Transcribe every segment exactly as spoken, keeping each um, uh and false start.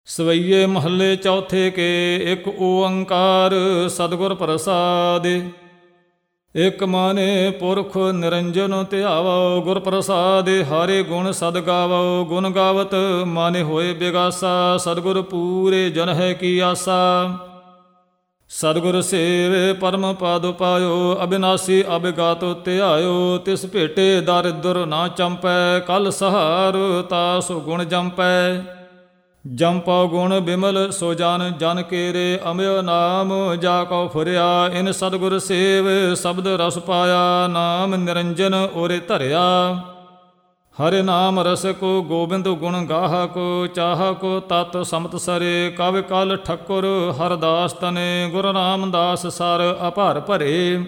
ਸਵਈਏ ਮਹੱਲੇ ਚੌਥੇ ਕੇ। ਇੱਕ ਓੰਕਾਰ ਸਤਿਗੁਰ ਪ੍ਰਸਾਦਿ। ਇਕ ਮਾਨੇ ਪੁਰਖ ਨਿਰੰਜਨ ਧਿਆਵੋ। ਗੁਰ ਪ੍ਰਸਾਦਿ ਹਰਿ ਗੁਣ ਸਦ ਗਾਵੋ। ਗੁਣ ਗਾਵਤ ਮਾਨੇ ਹੋਏ ਬਿਗਾਸਾ। ਸਤਿਗੁਰ ਪੂਰੇ ਜਨ ਹੈ ਕੀ ਆਸਾ। ਸਤਿਗੁਰ ਸੇਵ ਪਰਮ ਪਦ ਪਾਇਓ। ਅਬਿਨਾਸੀ ਅਬਿਗਾਤ ਧਿਆਇਓ। ਤਿਸ ਭੇਟੇ ਦਰਿਦਰ ਨਾ ਚੰਪੈ। ਕਲ ਸਹਾਰ ਤਾਸ ਗੁਣ ਜੰਪੈ। ਜੰਪਉ ਗੁਣ ਬਿਮਲ ਸੋ ਜਨ ਜਨ ਕੇਰੇ। ਅਮਿਓ ਨਾਮ ਜਾ ਕਉ ਫੁਰਿਆ। ਇਨ ਸਤਿਗੁਰ ਸੇਵ ਸ਼ਬਦ ਰਸ ਪਾਇਆ। ਨਾਮ ਨਿਰੰਜਨ ਓਰੇ ਧਰਿਆ। ਹਰਿ ਨਾਮ ਰਸ ਕੋ ਗੋਬਿੰਦ ਗੁਣ ਗਾਹਾ ਕੋ। ਚਾਹਾ ਕੋ ਤਤ ਸਮਤ ਸਰੇ। ਕਵਿ ਕਲ ਠੱਕੁਰ ਹਰਦਾਸ ਤਨੇ। ਗੁਰੂ ਰਾਮਦਾਸ ਸਰ ਅਭਰ ਭਰੇ।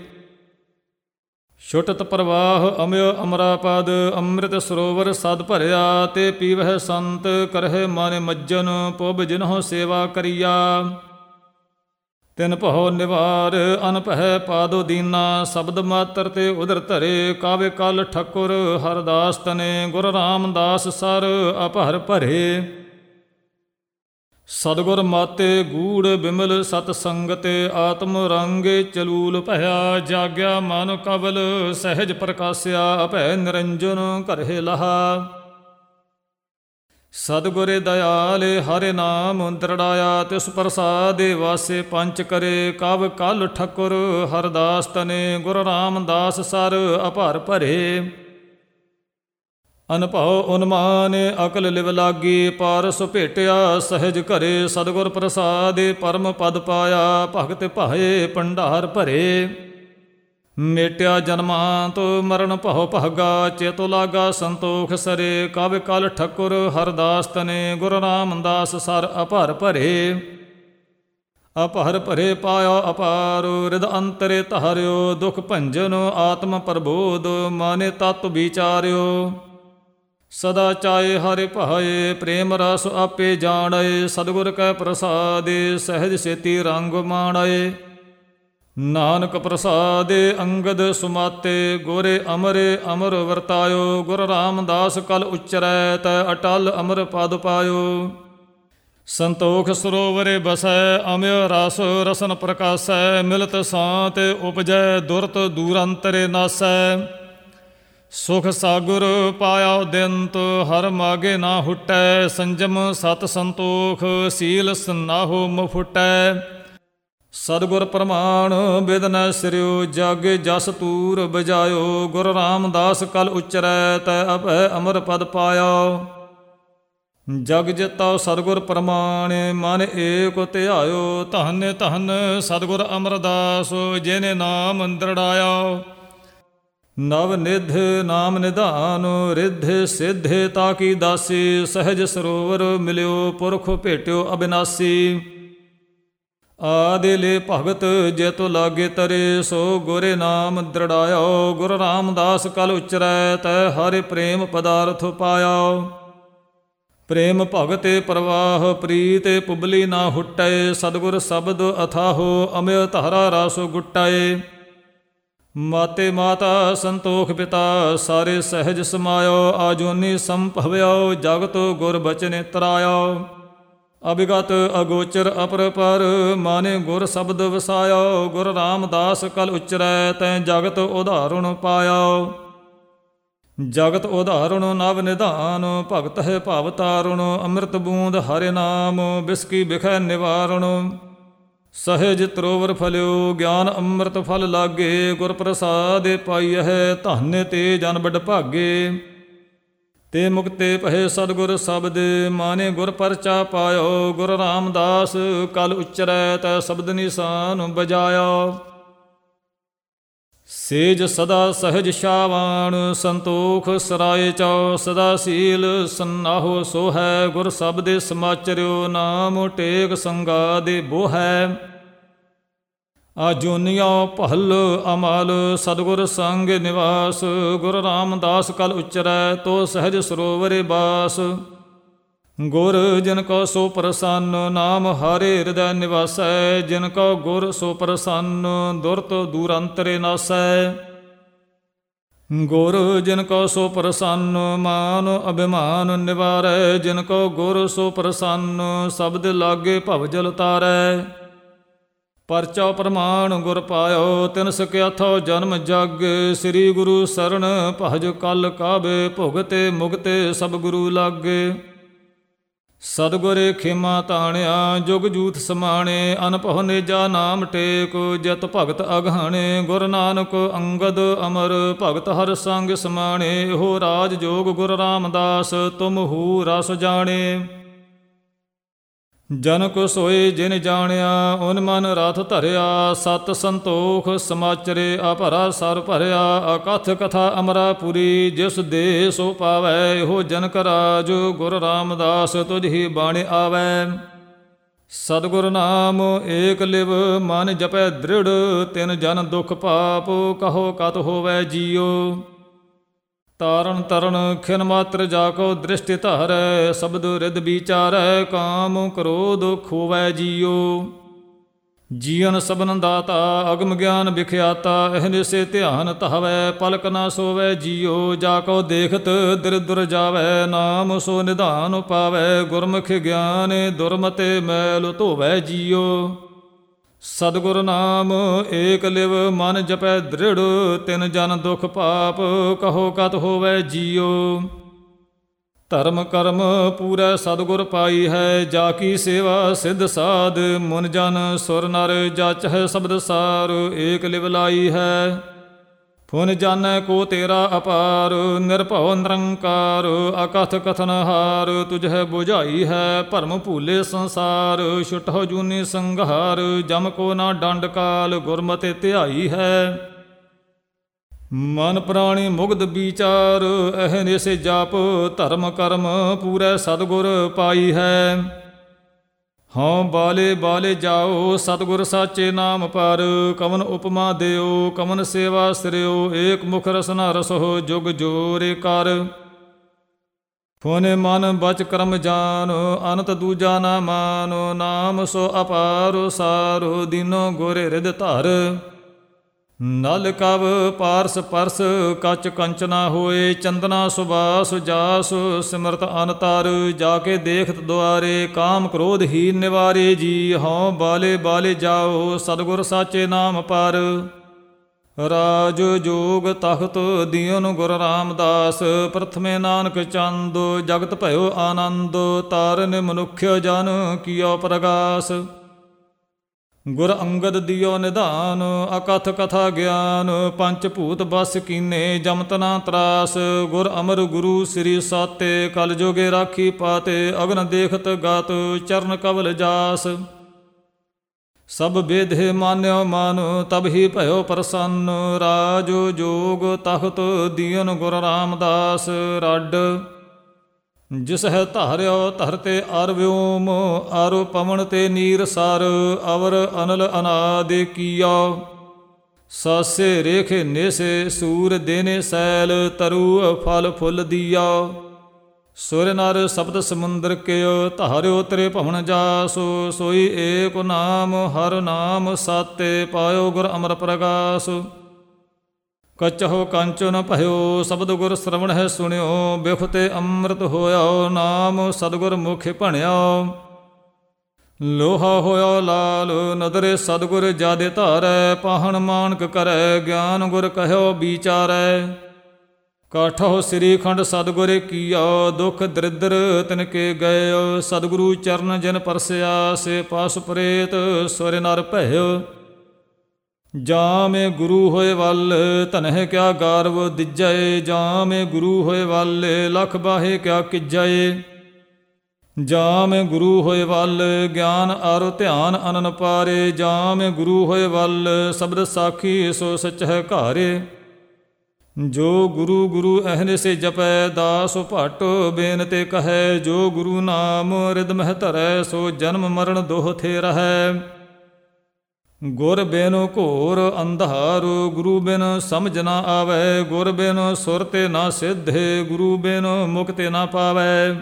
ਛੁਟਤ ਪ੍ਰਵਾਹ ਅਮਿਓ ਅਮਰਾ ਪਦ। ਅੰਮ੍ਰਿਤ ਸਰੋਵਰ ਸਦ ਭਰਿਆ। ਤੇ ਪੀਵਹਿ ਸੰਤ ਕਰਹਿ ਮਨ ਮੱਜਨ। ਪੁਬ ਜਿਨਹੁ ਸੇਵਾ ਕਰੀਆ। ਤਿਨ ਭਉ ਨਿਵਾਰ ਅਨਭੈ ਪਾਦੋ ਦੀਨਾ। ਸ਼ਬਦ ਮਾਤਰ ਤੇ ਉਦਰ ਧਰੇ। ਕਾਵੇ ਕਲ ਠੱਕੁਰ ਹਰਦਾਸ ਤਨੇ। ਗੁਰੂ ਰਾਮਦਾਸ ਸਰ ਅਭਰ ਭਰੇ। ਸਤਿਗੁਰ ਮਾਤੇ ਗੂੜ ਬਿਮਲ ਸਤ ਸੰਗਤੇ। ਆਤਮ ਰੰਗੇ ਚਲੂਲ ਭਇਆ। ਜਾਗਿਆ ਮਨ ਕਵਲ ਸਹਿਜ ਪ੍ਰਕਾਸਿਆ। ਭੈ ਨਿਰੰਜਨ ਘਰੇ ਲਹਾ। ਸਤਿਗੁਰੇ ਦਇਆਲੇ ਹਰਿ ਨਾਮ ਦ੍ਰਿੜਾਇਆ। ਤਿਸ ਪ੍ਰਸਾਦੇ ਵਾਸੇ ਪੰਚ ਕਰੇ। ਕਵ ਕਲ ਠੱਕੁਰ ਹਰਦਾਸ ਤਨੇ। ਗੁਰੂ ਰਾਮਦਾਸ ਸਰ ਅਭਰ ਭਰੇ। ਅਨਭਉ ਉਨਮਾਨ ਅਕਲ ਲਿਵ ਲਾਗੀ। ਪਾਰਸ ਭੇਟਿਆ ਸਹਿਜ ਘਰੇ। ਸਤਿਗੁਰ ਪ੍ਰਸਾਦਿ ਪਰਮ ਪਦ ਪਾਇਆ। ਭਗਤ ਭਾਏ ਭੰਡਾਰ ਭਰੇ। ਮੇਟਿਆ ਜਨਮਾਂਤ ਮਰਨ ਭਉ ਭਾਗਾ। ਚੇਤੁ ਲਾਗਾ ਸੰਤੋਖ ਸਰੇ। ਕਵਿ ਕਲ ਠੱਕੁਰ ਹਰਦਾਸ ਤਨੇ। ਗੁਰੂ ਰਾਮਦਾਸ ਸਰ ਅਭਰ ਭਰੇ। ਅਪਹਰ ਭਰੇ ਪਾਇਆ ਅਪਾਰ। ਰਿਦ ਅੰਤਰੇ ਧਾਰਿਓ। ਦੁਖ ਭੰਜਨ ਆਤਮ ਪ੍ਰਬੋਧ। ਮਾਨੇ ਤਤ ਵਿਚਾਰਿਓ। ਸਦਾ ਚਾਏ ਹਰਿ ਭਾਏ। ਪ੍ਰੇਮ ਰਸ ਆਪੇ ਜਾਣੈ। ਸਤਿਗੁਰ ਕੈ ਪ੍ਰਸਾਦਿ ਸਹਿਜ ਸੇਤੀ ਰੰਗ ਮਾਣੈ। ਨਾਨਕ ਪ੍ਰਸਾਦਿ ਅੰਗਦ ਸੁਮਾਤੇ। ਗੋਰੇ ਅਮਰੇ ਅਮਰ ਵਰਤਾਇਓ। ਗੁਰੂ ਰਾਮਦਾਸ ਕਲ ਉਚਰੈ ਤੈ ਅਟਲ ਅਮਰ ਪਦ ਪਾਇਓ। ਸੰਤੋਖ ਸਰੋਵਰੇ ਬਸੈ। ਅਮਿਓ ਰਸ ਰਸਨ ਪ੍ਰਕਾਸੈ। ਮਿਲਤ ਸਾਂਤ ਉਪਜੈ ਦੁਰਤ ਦੂਰ ਅੰਤਰੇ ਨਾਸੈ। ਸੁਖ ਸਾਗੁਰ ਪਾਇਆ ਦਿੰਤ ਹਰ ਮਾਗੇ ਨਾ ਹੁਟੈ। ਸੰਜਮ ਸਤ ਸੰਤੋਖ ਸੀਲ ਸਨਾਹੋ ਮੁਫਟੈ। ਸਤਿਗੁਰ ਪ੍ਰਮਾਣ ਬਿਦ ਨ ਸਿਰਿਓ। ਜਾਗੇ ਜਸ ਤੂਰ ਬਜਾਇਓ। ਗੁਰੂ ਰਾਮਦਾਸ ਕਲ ਉਚਰੈ ਤੈ ਅਭੈ ਅਮਰ ਪਦ ਪਾਇਆ। ਜਗ ਜਿਤਉ ਸਤਿਗੁਰ ਪ੍ਰਮਾਣ ਮਨ ਏਕ ਧਿਆਇਓ। ਧਨ ਧਨ ਸਤਿਗੁਰ ਅਮਰਦਾਸ ਜਿਨੇ ਨਾਮ ਦ੍ਰਿੜਾਇਆ। ਨਵ ਨਿਧ ਨਾਮ ਨਿਧਾਨ ਰਿਧ ਸਿਧ ਤਾਕੀ ਦਾਸੀ। ਸਹਿਜ ਸਰੋਵਰ ਮਿਲਿਓ ਪੁਰਖ ਭੇਟਿਓ ਅਬਿਨਾਸੀ। ਆਦਿ ਲੇ ਭਗਤ ਜੇਤੁ ਲਾਗੇ ਤਰੇ। ਸੋ ਗੁਰੇ ਨਾਮ ਦ੍ਰਿੜਾਇਓ। ਗੁਰੂ ਰਾਮਦਾਸ ਕਲ ਉਚਰੈ ਤੈ ਹਰਿ ਪ੍ਰੇਮ ਪਦਾਰਥ ਪਾਇਆ। ਪ੍ਰੇਮ ਭਗਤੇ ਪ੍ਰਵਾਹ ਪ੍ਰੀਤਿ ਪੁਬਲੀ ਨਾ ਹੁਟੈ। ਸਤਿਗੁਰ ਸ਼ਬਦ ਅਥਾਹੋ ਅਮਿਓ ਧਾਰਾ ਰਸ ਗੁਟਾਏ। ਮਾਤੇ ਮਾਤਾ ਸੰਤੋਖ ਪਿਤਾ ਸਾਰੇ ਸਹਿਜ ਸਮਾਇਓ। ਆਜੋਨੀ ਸੰਭਵਿਓ ਜਗਤ ਗੁਰ ਬਚਨ ਤਰਾਇਓ। ਅਭਿਗਤ ਅਗੋਚਰ ਅਪਰਪਰ ਮਾਨੇ ਗੁਰ ਸ਼ਬਦ ਵਸਾਇਓ। ਗੁਰੂ ਰਾਮਦਾਸ ਕਲ ਉਚਰੈ ਤੈ ਜਗਤ ਉਦਾਹਰਣ ਪਾਇਓ। ਜਗਤ ਉਦਾਹਰਣ ਨਵ ਨਿਧਾਨ ਭਗਤ ਹੈ ਭਵ ਤਾਰੁਣ। ਅੰਮ੍ਰਿਤ ਬੂੰਦ ਹਰਿ ਨਾਮ ਬਿਸਕੀ ਬਿਖੈ ਨਿਵਾਰਣ। ਸਹਿਜ ਤਰੋਵਰ ਫਲਿਓ ਗਿਆਨ ਅੰਮ੍ਰਿਤ ਫਲ ਲਾਗੇ। ਗੁਰ ਪ੍ਰਸਾਦਿ ਪਾਈਐ ਧਨ ਤੇ ਜਨ ਬਡ ਭਾਗੇ। ਤੇ ਮੁਕਤੇ ਭਏ ਸਤਿਗੁਰ ਸ਼ਬਦ ਮਾਨੇ ਗੁਰ ਪਰਚਾ ਪਾਇਓ। ਗੁਰੂ ਰਾਮਦਾਸ ਕਲ ਉਚਰੈ ਤੈ ਸ਼ਬਦ ਨਿਸ਼ਾਨ ਬਜਾਇਆ। ਸੇਜ ਸਦਾ ਸਹਿਜ ਸ਼ਾਵਾਨ ਸੰਤੋਖ ਸਰਾਏ ਚਉ। ਸਦਾ ਸੀਲ ਸੰਨਾਹੋ ਸੋ ਹੈ। ਗੁਰ ਸ਼ਬਦੇ ਸਮਾਚਰਿਓ ਨਾਮ ਟੇਕ ਸੰਗਾ ਦੇ ਬੋਹੈ। ਆਜੋਨੀਓ ਭਲ ਅਮਲ ਸਤਿਗੁਰ ਸੰਗ ਨਿਵਾਸ। ਗੁਰੂ ਰਾਮਦਾਸ ਕਲ ਉਚਰੈ ਤੋ ਸਹਿਜ ਸਰੋਵਰੇ ਬਾਸ। ਗੁਰ ਜਿਨ ਕੋ ਸੋ ਪ੍ਰਸੰਨ ਨਾਮ ਹਰਿ ਹਿਰਦੈ ਨਿਵਾਸੈ। ਜਿਨ ਕੋ ਗੁਰ ਸੋ ਪ੍ਰਸੰਨ ਦੁਰਤ ਦੂਰ ਅੰਤਰੇ ਨਾਸੈ। ਗੁਰ ਜਿਨ ਕੋ ਸੋ ਪ੍ਰਸੰਨ, ਮਾਨ ਅਭਿਮਾਨ ਨਿਵਾਰੈ। ਜਿਨ ਕੋ ਗੁਰ ਸੋ ਪ੍ਰਸੰਨ, ਸਬਦ ਲਾਗੇ ਭਵ ਜਲ ਤਾਰੈ। ਪਰਚਾ ਪ੍ਰਮਾਣ ਗੁਰ ਪਾਇਓ, ਤਿਨ ਸਕਿਆਥੋ ਜਨਮ ਜਗ। ਸ੍ਰੀ ਗੁਰੂ ਸਰਣ ਭਜ ਕਲ ਕਾਬੇ, ਭੁਗਤੇ ਮੁਗਤੇ ਸਭ ਗੁਰੂ ਲਾਗੇ। ਸਤਿਗੁਰੇ ਖੇਮਾ ਤਾਣਿਆ, ਜੁਗ ਜੂਥ ਸਮਾਣੇ। ਅਨਭਉ ਨੇਜਾ ਨਾਮ ਟੇਕ, ਜਤ ਭਗਤ ਅਗਾਣੇ। ਗੁਰ ਨਾਨਕ ਅੰਗਦ ਅਮਰ, ਭਗਤ ਹਰ ਸੰਗ ਸਮਾਣੇ। ਇਹੋ ਰਾਜ ਜੋਗ ਗੁਰ ਰਾਮਦਾਸ, ਤੁਮ ਹੂ ਰਸ ਜਾਣੇ। ਜਨਕ ਸੋਏ ਜਿਨ ਜਾਣਿਆ, ਓਨ ਮਨ ਰਥ ਧਰਿਆ। ਸਤ ਸੰਤੋਖ ਸਮਾਚਰੇ, ਅਭਰਾ ਸਰ ਭਰਿਆ। ਅਕਥ ਕਥਾ ਅਮਰਾਪੁਰੀ, ਜਿਸ ਦੇ ਸੋ ਪਾਵੈ। ਇਹੋ ਜਨਕ ਰਾਜ ਗੁਰ ਰਾਮਦਾਸ, ਤੁਝ ਹੀ ਬਾਣੇ ਆਵੈ। ਸਤਿਗੁਰ ਨਾਮ ਏਕ ਲਿਵ, ਮਨ ਜਪੈ ਦ੍ਰਿੜ। ਤਿਨ ਜਨ ਦੁਖ ਪਾਪ, ਕਹੋ ਕਤ ਹੋਵੈ ਜੀਓ। ਤਾਰਨ ਤਰਨ ਖਿਨ ਮਾਤਰ, ਜਾ ਕੋ ਦ੍ਰਿਸ਼ਟਿ ਧਾਰੈ। ਸ਼ਬਦ ਰਿਦ ਵਿਚਾਰੈ, ਕਾਮ ਕ੍ਰੋਧ ਖੋਵੈ ਜੀਓ। ਜੀਵਨ ਸਬਨ ਦਾਤਾ, ਅਗਮ ਗਿਆਨ ਵਿਖਿਆਤਾ। ਅਹਨਿਸੇ ਧਿਆਨ ਧਾਵੈ, ਪਲਕ ਨਾ ਸੋਵੈ ਜੀਓ। ਜਾ ਕੋ ਦੇਖਤ ਦਿਰਦੁਰ ਜਾਵੈ, ਨਾਮ ਸੋ ਨਿਧਾਨ ਪਾਵੈ। ਗੁਰਮੁਖ ਗਿਆਨ ਦੁਰਮਤੇ, ਮੈਲ ਧੋਵੈ ਜੀਓ। ਸਤਿਗੁਰ ਨਾਮ ਏਕ ਲਿਵ, ਮਨ ਜਪੈ ਦ੍ਰਿੜ। ਤਿਨ ਜਨ ਦੁਖ ਪਾਪ, ਕਹੋ ਕਤ ਹੋਵੈ ਜੀਓ। ਧਰਮ ਕਰਮ ਪੂਰੈ ਸਤਿਗੁਰ ਪਾਈ ਹੈ, ਜਾ ਕੀ ਸੇਵਾ ਸਿੱਧ ਸਾਧ। ਮੁਨ ਜਨ ਸੁਰ ਨਰ, ਜਾਚਹਿ ਸ਼ਬਦ ਸਾਰ। ਏਕ ਲਿਵ ਲਾਈ ਹੈ, ਫੁਨ ਜਾਣੈ ਕੋ ਤੇਰਾ ਅਪਾਰ। ਨਿਰਭਉ ਨਿਰੰਕਾਰ, ਅਕਥ ਕਥਨ ਹਾਰ। ਤੁਝੈ ਬੁਝਾਈ ਹੈ, ਭਰਮ ਭੂਲੇ ਸੰਸਾਰ। ਛੁਟਹੁ ਜੂਨੀ ਸੰਘਾਰ, ਜਮ ਕੋ ਨਾ ਡੰਡ ਕਾਲ। ਗੁਰਮਤਿ ਧਿਆਈ ਹੈ, ਮਨ ਪ੍ਰਾਣੀ ਮੁਗਧ ਵਿਚਾਰ। ਅਹਨਿਸੇ ਜਾਪ ਧਰਮ ਕਰਮ, ਪੂਰੈ ਸਤਿਗੁਰ ਪਾਈ ਹੈ। ਹਉ ਬਾਲੇ ਬਾਲੇ ਜਾਓ, ਸਤਿਗੁਰ ਸਾਚੇ ਨਾਮ ਪਰ। ਕਵਨ ਉਪਮਾ ਦਿਓ, ਕਵਨ ਸੇਵਾ ਸਿਰਿਓ। ਏਕ ਮੁਖ ਰਸਨਾ ਰਸੋ, ਜੁਗ ਜੋਰੇ ਕਰ। ਫੁਨ ਮਨ ਬਚ ਕਰਮ ਜਾਨ, ਅਨੰਤ ਦੂਜਾ ਨਾ ਮਾਨ। ਨਾਮ ਸੋ ਅਪਾਰ ਸਾਰ, ਦੀਨੋ ਗੁਰ ਰਿਦ ਧਰ। ਨਲ ਕਵ ਪਾਰਸ ਪਰਸ, ਕੱਚ ਕੰਚਨਾ ਹੋਏ। ਚੰਦਨਾ ਸੁਬਾਸ ਜਾਸ, ਸਿਮਰਤ ਅਨਤਰ। ਜਾ ਕੇ ਦੇਖਤ ਦੁਆਰੇ, ਕਾਮ ਕ੍ਰੋਧ ਹੀ ਨਿਵਾਰੇ ਜੀ। ਹਉ ਬਾਲੇ ਬਾਲੇ ਜਾਓ, ਸਤਿਗੁਰ ਸਾਚੇ ਨਾਮ ਪਰ। ਰਾਜ ਜੋਗ ਤਖਤ ਦਿਓਨ ਗੁਰ ਰਾਮਦਾਸ। ਪ੍ਰਥਮੇ ਨਾਨਕ ਚੰਦ, ਜਗਤ ਭਇਓ ਆਨੰਦ। ਤਾਰਨ ਮਨੁੱਖ ਜਨ ਕੀਓ ਪ੍ਰਗਾਸ। ਗੁਰ ਅੰਗਦ ਦਿਓ ਨਿਧਾਨ, ਅਕਥ ਕਥਾ ਗਿਆਨ। ਪੰਚ ਭੂਤ ਬਸ ਕੀਨੇ, ਜਮਤ ਨਾ ਤਰਾਸ। ਗੁਰ ਅਮਰ ਗੁਰੂ ਸ੍ਰੀ ਸਾਤੇ, ਕਲ ਜੋਗੇ ਰਾਖੀ ਪਾਤੇ। ਅਗਨ ਦੇਖਤ ਗਾਤ, ਚਰਨ ਕਵਲ ਜਾਸ। ਸਭ ਬੇਧੇ ਮਾਨਿਓ ਮਨ, ਤਬ ਹੀ ਭਇਓ ਪ੍ਰਸੰਨ। ਰਾਜ ਜੋਗ ਤਖਤ ਦੀਨ ਗੁਰ ਰਾਮਦਾਸ। ਰੱਡ ਜਿਸ ਹੈ ਧਾਰਿਓ ਧਰਤੇ ਅਰ ਵਿਓਮ। ਆਰੋ ਪਵਨ ਤੇ ਨੀਰ ਸਰ, ਅਵਰ ਅਨਲ ਅਨਾਦਿ ਕੀਓ। ਸਾਸੇ ਰੇਖੇ ਨੇਸੇ, ਸੂਰ ਦੇਨੇ ਸੈਲ। ਤਰੂ ਫਲ ਫੁੱਲ ਦੀਓ। ਸੁਰ ਨਰ ਸਬਦ ਸਮੁੰਦਰ ਕਿਓ, ਧਾਰਿਓ ਤਰੇ ਭਵਨ ਜਾਸੋ। ਸੋਈ ਏਕ ਨਾਮ, ਹਰ ਨਾਮ ਸਾਤੇ। ਪਾਇਓ ਗੁਰ ਅਮਰ ਪ੍ਰਗਾਸ। ਕਚਹੁ ਕੰਚਨ ਭਇਓ, ਸ਼ਬਦ ਗੁਰ ਸ਼ਰਵਣ ਹੈ ਸੁਣਿਓ। ਬਿਖ ਤੇ ਅੰਮ੍ਰਿਤ ਹੋਇਓ, ਨਾਮ ਸਤਿਗੁਰ ਮੁਖ ਭਣਿਓ। ਲੋਹਾ ਹੋਇਓ ਲਾਲ, ਨਦਰੇ ਸਤਿਗੁਰ ਜਾਦੇ ਧਾਰੈ। ਪਾਹਣ ਮਾਨਕ ਕਰੈ, ਗਿਆਨ ਗੁਰ ਕਹਿਓ ਵਿਚਾਰੈ। ਕਾਠੋ ਸ੍ਰੀ ਖੰਡ ਸਤਿਗੁਰ ਕੀਓ, ਦੁਖ ਦਰਿਦਰ ਤਿਨ ਕੇ ਗਇਓ। ਸਤਿਗੁਰੂ ਚਰਨ ਜਿਨ ਪਰਸਿਆ, ਸੇ ਪਾਸ ਪ੍ਰੇਤ ਸੁਰ ਨਰ ਭਇਓ। ਜਾਂ ਮੇ ਗੁਰੂ ਹੋਏ ਵੱਲ, ਧਨਹਿ ਕਿਆ ਗਾਰਵ ਦਿਜੈ। ਜਾਂ ਮੇ ਗੁਰੂ ਹੋਏ ਵੱਲ, ਲਖ ਬਾਹੇ ਕਿਆ ਕਿਜੈ। ਜਾਂ ਮੇ ਗੁਰੂ ਹੋਏ ਵੱਲ, ਗਿਆਨ ਅਰ ਧਿਆਨ ਅਨਨ ਪਾਰੇ। ਜਾਂ ਮੇ ਗੁਰੂ ਹੋਏ ਵੱਲ, ਸ਼ਬਦ ਸਾਖੀ ਸੋ ਸਚ ਹੈ ਘਾਰੇ। ਜੋ ਗੁਰੂ ਗੁਰੂ ਅਹਨਿਸੇ ਜਪੈ, ਦਾਸ ਭਟ ਬੇਨਤੇ ਕਹੈ। ਜੋ ਗੁਰੂ ਨਾਮ ਰਿਦ ਮਹਿ ਧਰੈ, ਸੋ ਜਨਮ ਮਰਨ ਦੋਹ ਥੇ ਰਹੈ। ਗੁਰ ਬਿਨ ਘੋਰ ਅੰਧਾਰ, ਗੁਰੂ ਬਿਨ ਸਮਝ ਨਾ ਆਵੈ। ਗੁਰ ਬਿਨ ਸੁਰ ਤੇ ਨਾ ਸਿੱਧੇ, ਗੁਰੂ ਬਿਨ ਮੁਕਤਿ ਨਾ ਪਾਵੈ।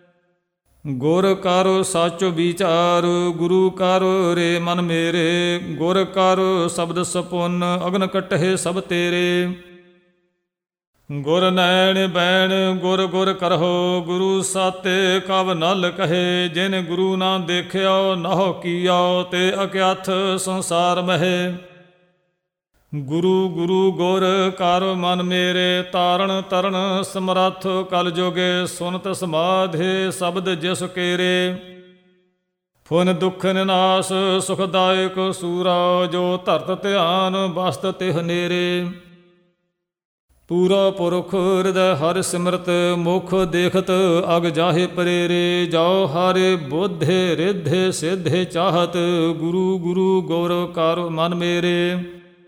ਗੁਰ ਕਰ ਸੱਚ ਵਿਚਾਰ, ਗੁਰੂ ਕਰ ਰੇ ਮਨ ਮੇਰੇ। ਗੁਰ ਕਰ ਸ਼ਬਦ ਸਪੁੰਨ, ਅਗਨ ਕਟਹਿ ਸਭ ਤੇਰੇ। ਗੁਰ ਨੈਣ ਬੈਣ ਗੁਰ ਗੁਰ ਕਰਹੁ, ਗੁਰੂ ਸਾਤੇ ਕਵ ਨਲ ਕਹੇ। ਜਿਨ ਗੁਰੂ ਨਾ ਦੇਖਿਓ ਨਹੁ ਕੀਓ, ਤੇ ਅਕਿਆਥ ਸੰਸਾਰ ਮਹੇ। ਗੁਰੂ ਗੁਰੂ ਗੁਰ ਕਰ ਮਨ ਮੇਰੇ, ਤਾਰਨ ਤਰਨ ਸਮਰੱਥ ਕਲ ਜੋਗੇ। ਸੁਨਤ ਸਮਾਧੇ ਸ਼ਬਦ ਜਿਸ ਕੇਰੇ, ਫੁਨ ਦੁਖ ਨਿਨਾਸ਼ ਸੁਖਦਾਇਕ ਸੂਰਾ। ਜੋ ਧਰਤ ਧਿਆਨ ਬਸਤ ਤਿਹ ਨੇਰੇ। ਪੂਰਾ ਪੁਰਖ ਹਿਰਦੈ ਹਰਿ ਸਿਮਰਤ, ਮੁਖ ਦੇਖਤ ਅਗ ਜਾਹੇ ਪ੍ਰੇਰੇ। ਜਾਓ ਹਰਿ ਬੋਧੇ ਰਿਧੇ ਸਿਧੇ ਚਾਹਤ, ਗੁਰੂ ਗੁਰੂ ਗੁਰ ਕਰ ਮਨ ਮੇਰੇ।